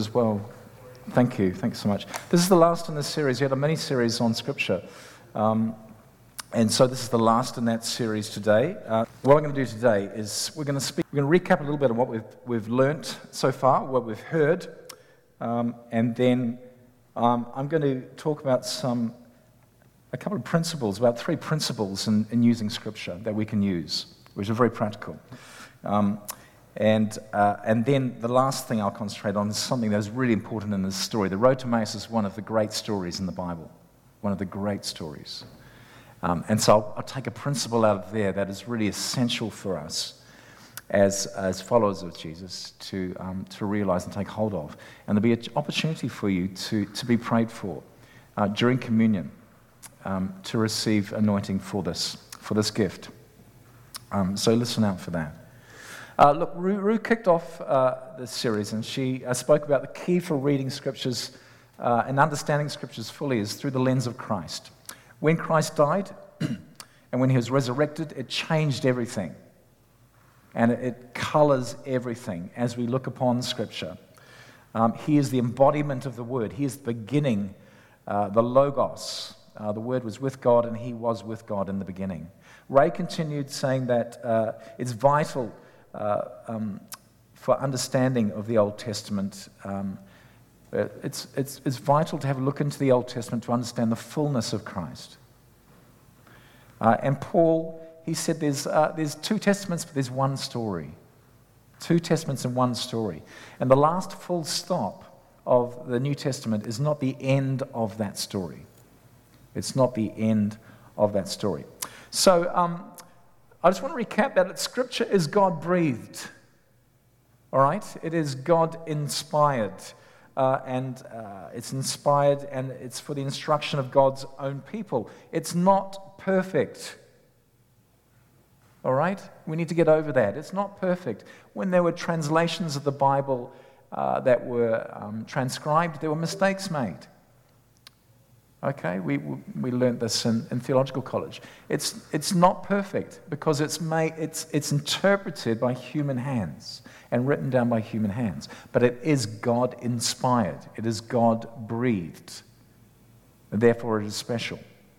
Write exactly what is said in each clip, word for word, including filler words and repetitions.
As well. Thank you. Thanks so much. This is the last in this series. We had a mini-series on Scripture. Um, and so this is the last in that series today. Uh, what I'm going to do today is we're going to speak, we're going to recap a little bit on what we've, we've learnt so far, what we've heard, um, and then um, I'm going to talk about some, a couple of principles, about three principles in, in using Scripture that we can use, which are very practical. Um, And uh, and then the last thing I'll concentrate on is something that is really important in this story. The road to Emmaus is one of the great stories in the Bible, one of the great stories. Um, and so I'll, I'll take a principle out of there that is really essential for us as as followers of Jesus to um, to realize and take hold of. And there'll be an opportunity for you to, to be prayed for uh, during communion, um, to receive anointing for this, for this gift. Um, so listen out for that. Uh, look, Rue, Rue kicked off uh, this series, and she uh, spoke about the key for reading Scriptures uh, and understanding Scriptures fully is through the lens of Christ. When Christ died and when he was resurrected, it changed everything. And it, it colors everything as we look upon Scripture. Um, he is the embodiment of the Word. He is the beginning, uh, the Logos. Uh, the Word was with God, and he was with God in the beginning. Ray continued saying that uh, it's vital Uh, um, for understanding of the Old Testament. Um, it's, it's, it's vital to have a look into the Old Testament to understand the fullness of Christ. Uh, and Paul, he said there's, uh, there's two testaments, but there's one story. Two testaments and one story. And the last full stop of the New Testament is not the end of that story. It's not the end of that story. So, um, I just want to recap that Scripture is God-breathed, all right? It is God-inspired, uh, and uh, it's inspired, and it's for the instruction of God's own people. It's not perfect, all right? We need to get over that. It's not perfect. When there were translations of the Bible uh, that were um, transcribed, there were mistakes made. Okay, we we learned this in, in theological college. It's it's not perfect because it's made it's it's interpreted by human hands and written down by human hands. But it is God inspired. It is God breathed. And therefore, it is special.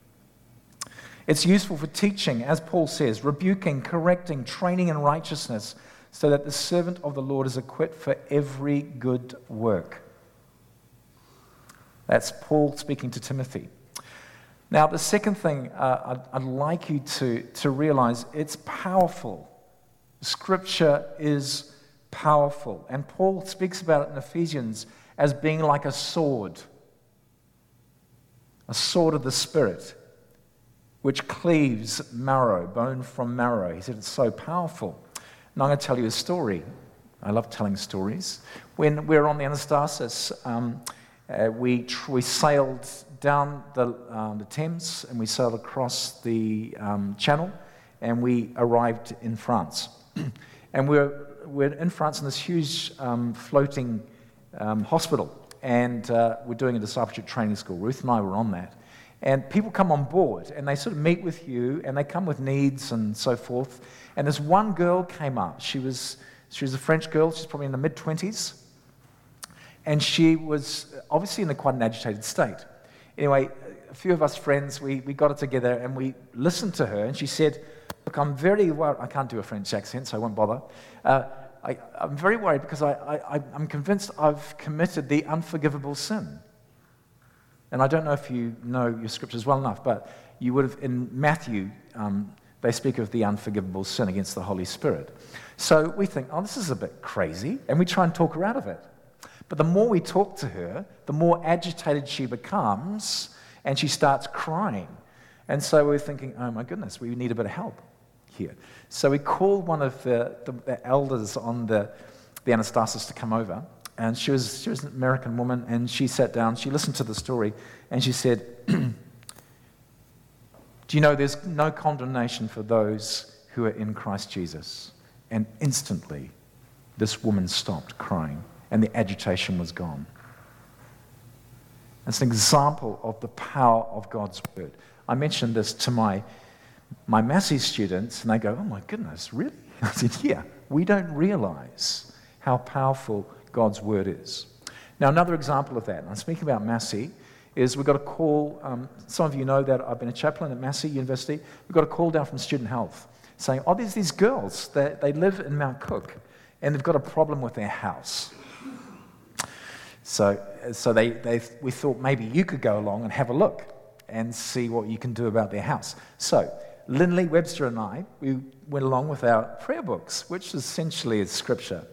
It's useful for teaching, as Paul says, rebuking, correcting, training in righteousness, so that the servant of the Lord is equipped for every good work. That's Paul speaking to Timothy. Now, the second thing uh, I'd, I'd like you to, to realize, it's powerful. Scripture is powerful. And Paul speaks about it in Ephesians as being like a sword. A sword of the Spirit, which cleaves marrow, bone from marrow. He said it's so powerful. And I'm going to tell you a story. I love telling stories. When we were on the Anastasis, um, Uh, we tr- we sailed down the uh, the Thames and we sailed across the um, Channel, and we arrived in France. And we're we're in France in this huge um, floating um, hospital, and uh, we're doing a discipleship training school. Ruth and I were on that, and people come on board and they sort of meet with you, and they come with needs and so forth. And this one girl came up. She was she was a French girl. She's probably in the mid twenties. And she was obviously in a quite an agitated state. Anyway, a few of us friends, we, we got it together and we listened to her. And she said, look, I'm very worried. I can't do a French accent, so I won't bother. Uh, I, I'm very worried because I, I, I'm convinced I've committed the unforgivable sin. And I don't know if you know your scriptures well enough, but you would have, in Matthew, um, they speak of the unforgivable sin against the Holy Spirit. So we think, oh, this is a bit crazy. And we try and talk her out of it. But the more we talk to her, the more agitated she becomes, and she starts crying. And so we're thinking, oh my goodness, we need a bit of help here. So we called one of the, the, the elders on the, the Anastasis to come over, and she was, she was an American woman, and she sat down, she listened to the story, and she said, do you know there's no condemnation for those who are in Christ Jesus? And instantly, this woman stopped crying. And the agitation was gone. It's an example of the power of God's word. I mentioned this to my my Massey students, and they go, oh my goodness, really? I said, yeah, we don't realize how powerful God's word is. Now, another example of that, and I'm speaking about Massey, is we got a call, um, some of you know that I've been a chaplain at Massey University, we got a call down from Student Health saying, oh, there's these girls, that they live in Mount Cook, and they've got a problem with their house. So, so they, they, we thought maybe you could go along and have a look and see what you can do about their house. So, Lindley, Webster and I, we went along with our prayer books, which essentially is scripture,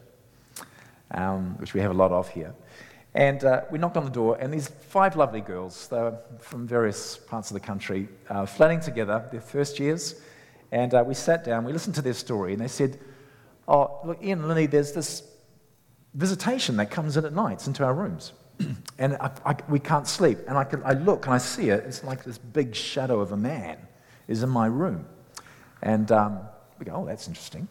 um, which we have a lot of here. And uh, we knocked on the door, and these five lovely girls, they were from various parts of the country, uh, flatting together, their first years, and uh, we sat down, we listened to their story, and they said, oh, look, Ian and Lily, there's this visitation that comes in at nights into our rooms, and I, I, we can't sleep, and I, can, I look, and I see it, it's like this big shadow of a man is in my room, and um, we go, oh, that's interesting.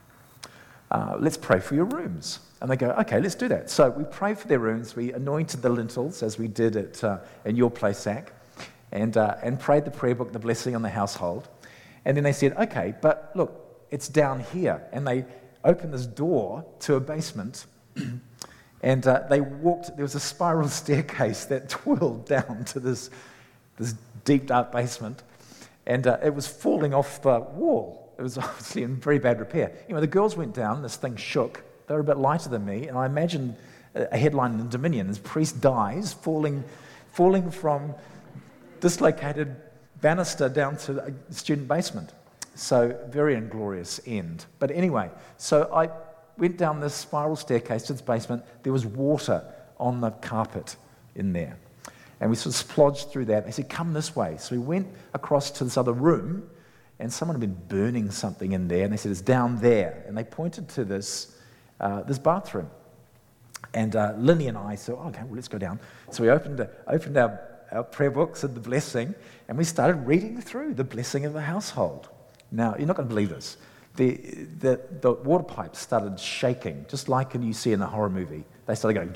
Uh, let's pray for your rooms. And they go, okay, let's do that. So we prayed for their rooms. We anointed the lintels, as we did at uh, in your place, Zach, and, uh, and prayed the prayer book, the blessing on the household. And then they said, okay, but look, it's down here. And they opened this door to a basement, and uh, they walked, there was a spiral staircase that twirled down to this, this deep, dark basement, and uh, it was falling off the wall. It was obviously in very bad repair. You know, the girls went down, this thing shook. They were a bit lighter than me, and I imagined a headline in Dominion as priest dies, falling, falling from dislocated banister down to a student basement. So, very inglorious end. But anyway, so I went down this spiral staircase to this basement. There was water on the carpet in there. And we sort of splodged through that. They said, come this way. So we went across to this other room, and someone had been burning something in there, and they said, it's down there. And they pointed to this, uh, this bathroom. And uh, Lily and I said, oh, okay, well, let's go down. So we opened, uh, opened our, our prayer books and the blessing, and we started reading through the blessing of the household. Now, you're not going to believe this. The, the, the water pipes started shaking, just like you see in a horror movie. They started going,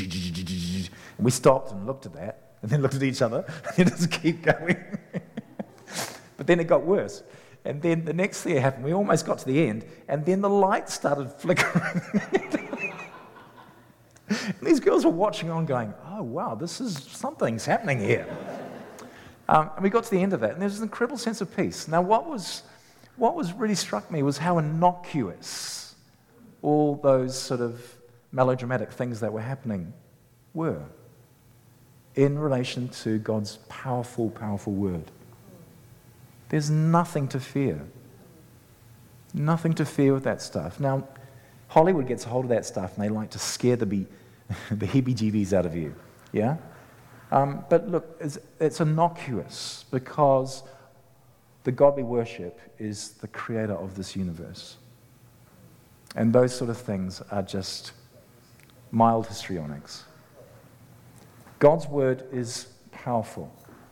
and we stopped and looked at that, and then looked at each other, and just keep going. But then it got worse. And then the next thing that happened, we almost got to the end, and then the lights started flickering. And these girls were watching on going, oh, wow, this is, something's happening here. Um, and we got to the end of that, and there was an incredible sense of peace. Now, what was, what was really struck me was how innocuous all those sort of melodramatic things that were happening were in relation to God's powerful, powerful word. There's nothing to fear. Nothing to fear with that stuff. Now, Hollywood gets a hold of that stuff, and they like to scare the, be- the heebie-jeebies out of you. Yeah? Um, but look, it's, it's innocuous because the God we worship is the creator of this universe. And those sort of things are just mild histrionics. God's word is powerful.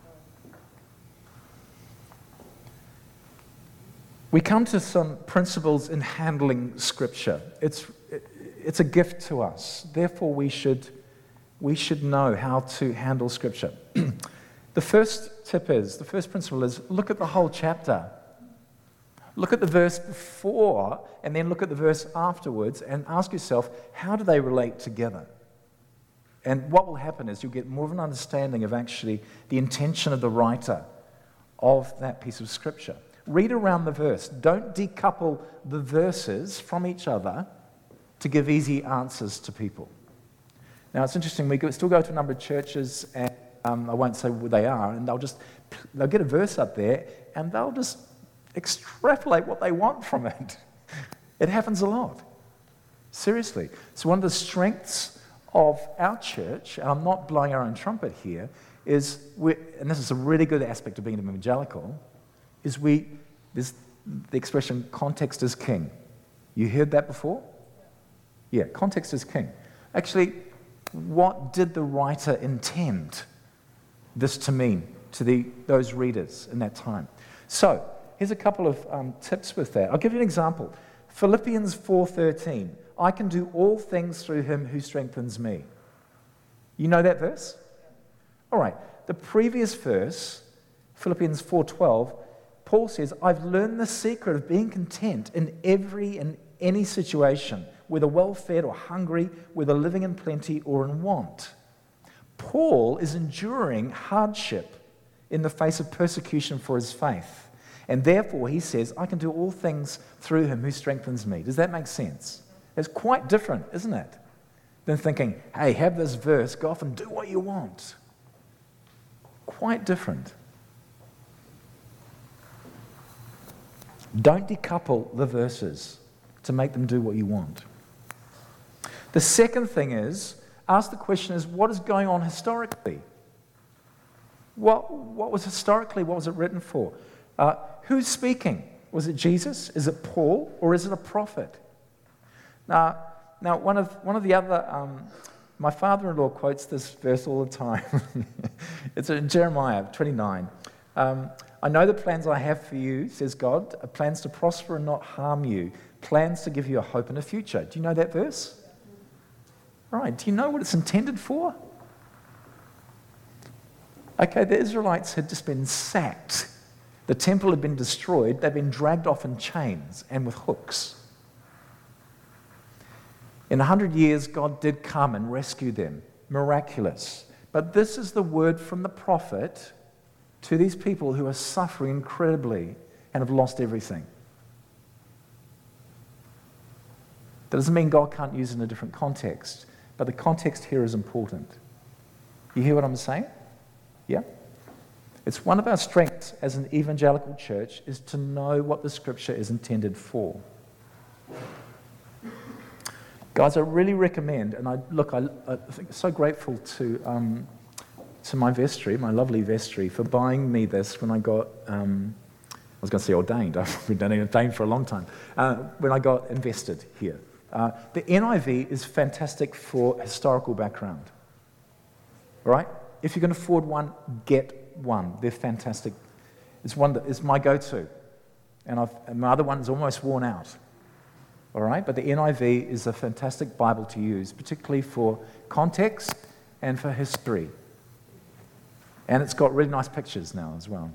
We come to some principles in handling Scripture. It's, it's a gift to us. Therefore, we should, we should know how to handle Scripture. The first tip is, the first principle is, look at the whole chapter. Look at the verse before, and then look at the verse afterwards, and ask yourself, how do they relate together? And what will happen is you'll get more of an understanding of actually the intention of the writer of that piece of Scripture. Read around the verse. Don't decouple the verses from each other to give easy answers to people. Now, it's interesting. We still go to a number of churches, and um, I won't say where they are, and they'll just they'll get a verse up there, and they'll just extrapolate what they want from it. It happens a lot. Seriously. So one of the strengths of our church, and I'm not blowing our own trumpet here, is, we, and this is a really good aspect of being an evangelical, is we, this, the expression, context is king. You heard that before? Yeah, context is king. Actually, what did the writer intend this to mean to the, those readers in that time? So, here's a couple of um, tips with that. I'll give you an example. Philippians four thirteen. I can do all things through him who strengthens me. You know that verse? All right. The previous verse, Philippians four twelve, Paul says, I've learned the secret of being content in every and any situation, whether well-fed or hungry, whether living in plenty or in want. Paul is enduring hardship in the face of persecution for his faith. And therefore, he says, I can do all things through him who strengthens me. Does that make sense? It's quite different, isn't it? Than thinking, hey, have this verse, go off and do what you want. Quite different. Don't decouple the verses to make them do what you want. The second thing is, ask the question is, what is going on historically? What, what was historically, what was it written for? Uh, who's speaking? Was it Jesus? Is it Paul? Or is it a prophet? Now, now one of one of the other, um, my father-in-law quotes this verse all the time. It's in Jeremiah twenty-nine. Um, I know the plans I have for you, says God, are plans to prosper and not harm you, plans to give you a hope and a future. Do you know that verse? Right, do you know what it's intended for? Okay, the Israelites had just been sacked. The temple had been destroyed. They'd been dragged off in chains and with hooks. In a hundred years, God did come and rescue them. Miraculous. But this is the word from the prophet to these people who are suffering incredibly and have lost everything. That doesn't mean God can't use it in a different context, but the context here is important. You hear what I'm saying? Yeah? It's one of our strengths as an evangelical church is to know what the scripture is intended for. Guys, I really recommend, and I look, I, I think so grateful to um, to my vestry, my lovely vestry, for buying me this when I got, um, I was going to say ordained, I've been ordained for a long time, uh, when I got invested here. Uh, the N I V is fantastic for historical background. All right? If you can afford one, get one. They're fantastic. It's one that is my go-to. And, I've, and my other one is almost worn out. All right? But the N I V is a fantastic Bible to use, particularly for context and for history. And it's got really nice pictures now as well.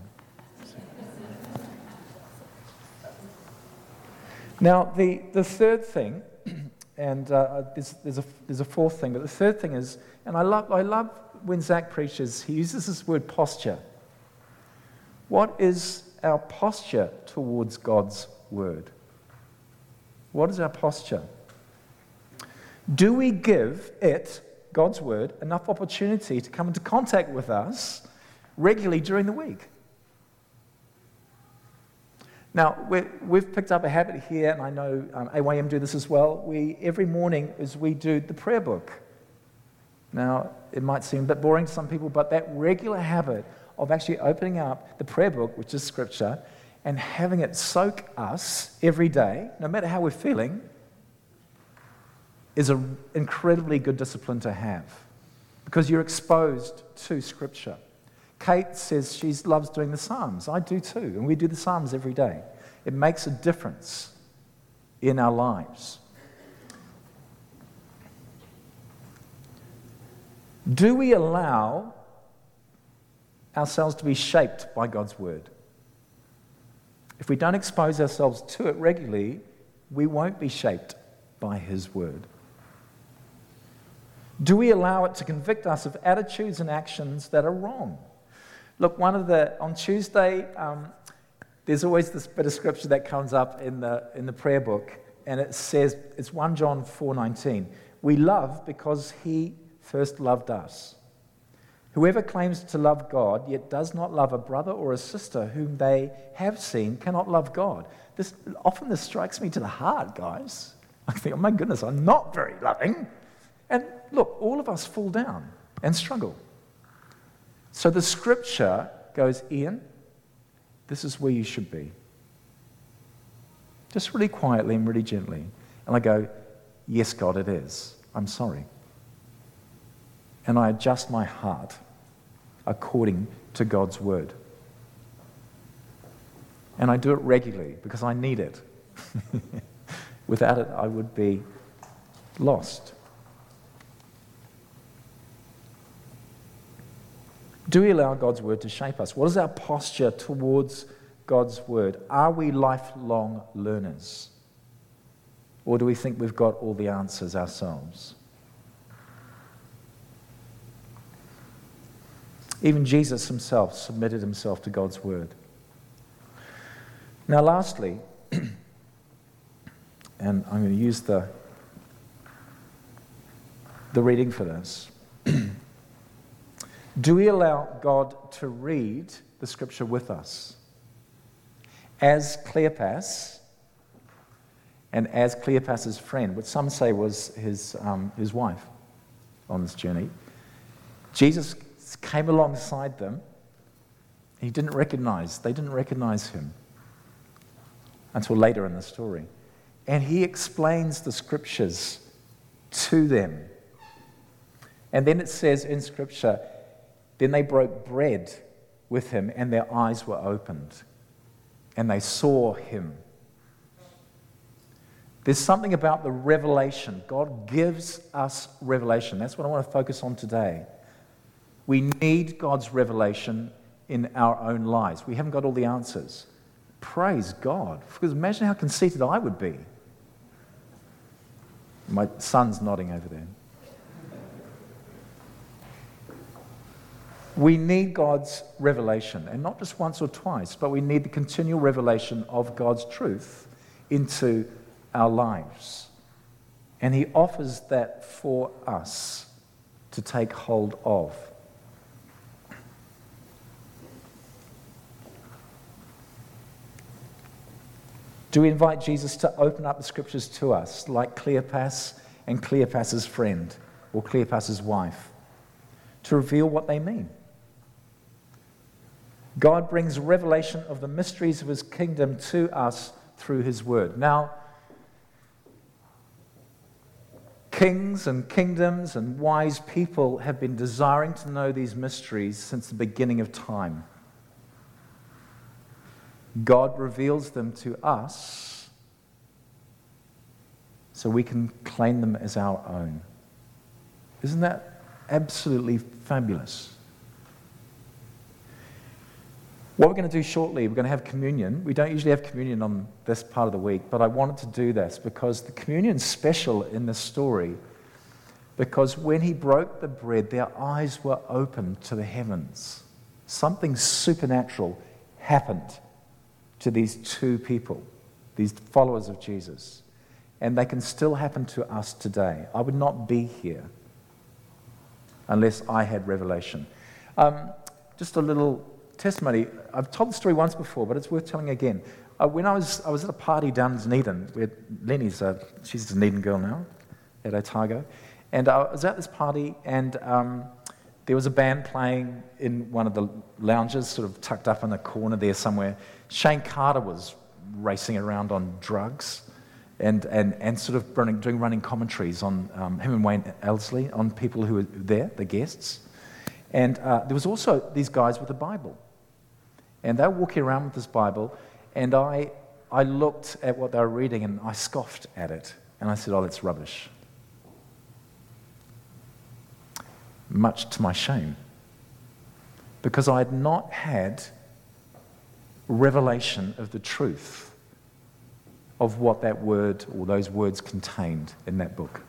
Now, the, the third thing, and uh, there's, there's, a, there's a fourth thing, but the third thing is, and I love, I love when Zach preaches, he uses this word posture. What is our posture towards God's word? What is our posture? Do we give it, God's word, enough opportunity to come into contact with us regularly during the week? Now, we're, we've picked up a habit here, and I know um, A Y M do this as well. We, every morning as we do the prayer book. Now, it might seem a bit boring to some people, but that regular habit of actually opening up the prayer book, which is Scripture, and having it soak us every day, no matter how we're feeling, is an incredibly good discipline to have because you're exposed to Scripture. Kate says she loves doing the Psalms. I do too, and we do the Psalms every day. It makes a difference in our lives. Do we allow ourselves to be shaped by God's word? If we don't expose ourselves to it regularly, we won't be shaped by his word. Do we allow it to convict us of attitudes and actions that are wrong? Look, one of the, on Tuesday, um, there's always this bit of scripture that comes up in the, in the prayer book, and it says, it's First John four nineteen. We love because he first loved us. Whoever claims to love God, yet does not love a brother or a sister whom they have seen, cannot love God. This, often this strikes me to the heart, guys. I think, oh my goodness, I'm not very loving. And look, all of us fall down and struggle. So the scripture goes, Ian, this is where you should be. Just really quietly and really gently. And I go, yes, God, it is. I'm sorry. And I adjust my heart according to God's word. And I do it regularly because I need it. Without it, I would be lost. Do we allow God's word to shape us? What is our posture towards God's word? Are we lifelong learners? Or do we think we've got all the answers ourselves? Even Jesus himself submitted himself to God's word. Now lastly, and I'm going to use the, the reading for this. Do we allow God to read the scripture with us? As Cleopas, and as Cleopas's friend, which some say was his, um, his wife on this journey, Jesus came alongside them. He didn't recognize, they didn't recognize him until later in the story. And he explains the scriptures to them. And then it says in scripture, then they broke bread with him and their eyes were opened and they saw him. There's something about the revelation. God gives us revelation. That's what I want to focus on today. We need God's revelation in our own lives. We haven't got all the answers. Praise God. Because imagine how conceited I would be. My son's nodding over there. We need God's revelation, and not just once or twice, but we need the continual revelation of God's truth into our lives. And he offers that for us to take hold of. Do we invite Jesus to open up the scriptures to us, like Cleopas and Cleopas's friend, or Cleopas's wife, to reveal what they mean? God brings revelation of the mysteries of his kingdom to us through his word. Now, kings and kingdoms and wise people have been desiring to know these mysteries since the beginning of time. God reveals them to us so we can claim them as our own. Isn't that absolutely fabulous? What we're going to do shortly, we're going to have communion. We don't usually have communion on this part of the week, but I wanted to do this because the communion's special in this story, because when he broke the bread, their eyes were opened to the heavens. Something supernatural happened to these two people, these followers of Jesus, and they can still happen to us today. I would not be here unless I had revelation. Um, just a little testimony. I've told the story once before, but it's worth telling again. Uh, when I was I was at a party down in Dunedin, where Lenny's a, she's a Dunedin girl now, at Otago, and I was at this party, and um, there was a band playing in one of the lounges, sort of tucked up in a corner there somewhere. Shane Carter was racing around on drugs, and and and sort of running, doing running commentaries on um, him and Wayne Elsley on people who were there, the guests, and uh, there was also these guys with a Bible. And they were walking around with this Bible, and I I looked at what they were reading, and I scoffed at it. And I said, oh, that's rubbish. Much to my shame. Because I had not had revelation of the truth of what that word or those words contained in that book.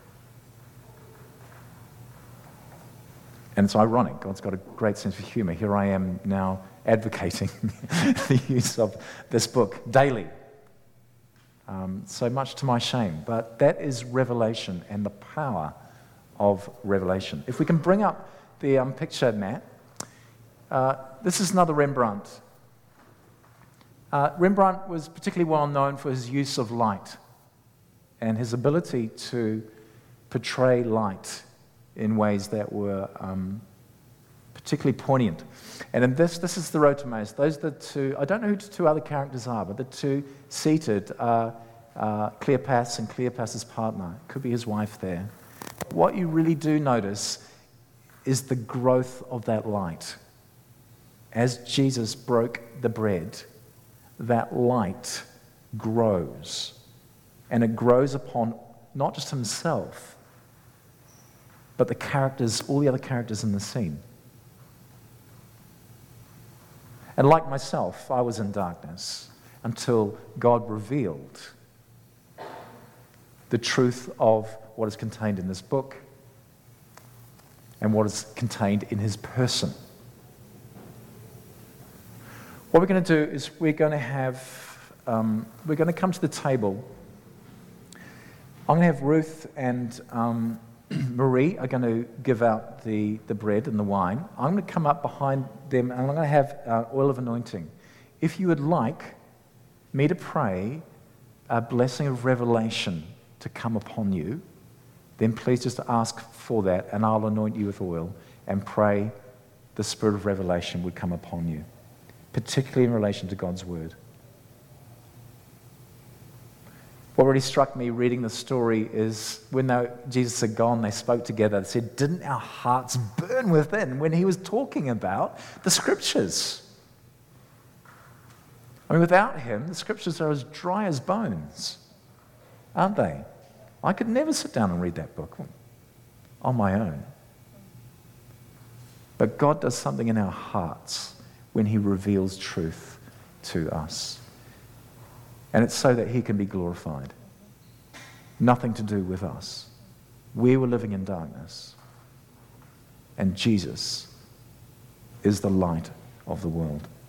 And it's ironic. God's got a great sense of humor. Here I am now advocating the use of this book daily. Um, so much to my shame. But that is revelation and the power of revelation. If we can bring up the um, picture, Matt. Uh, this is another Rembrandt. Uh, Rembrandt was particularly well known for his use of light and his ability to portray light in ways that were um, particularly poignant. And in this, this is the Road to Emmaus. Those are the two, I don't know who the two other characters are, but the two seated are uh, Cleopas and Cleopas's partner. Could be his wife there. What you really do notice is the growth of that light. As Jesus broke the bread, that light grows. And it grows upon not just himself, but the characters, all the other characters in the scene. And like myself, I was in darkness until God revealed the truth of what is contained in this book and what is contained in his person. What we're going to do is we're going to have, um, we're going to come to the table. I'm going to have Ruth and um, Marie are going to give out the, the bread and the wine. I'm going to come up behind them and I'm going to have uh, oil of anointing. If you would like me to pray a blessing of revelation to come upon you, then please just ask for that and I'll anoint you with oil and pray the spirit of revelation would come upon you, particularly in relation to God's word. What really struck me reading the story is when they, Jesus had gone, they spoke together. They said, didn't our hearts burn within when he was talking about the scriptures? I mean, without him, the scriptures are as dry as bones, aren't they? I could never sit down and read that book on my own. But God does something in our hearts when he reveals truth to us. And it's so that he can be glorified. Nothing to do with us. We were living in darkness. And Jesus is the light of the world.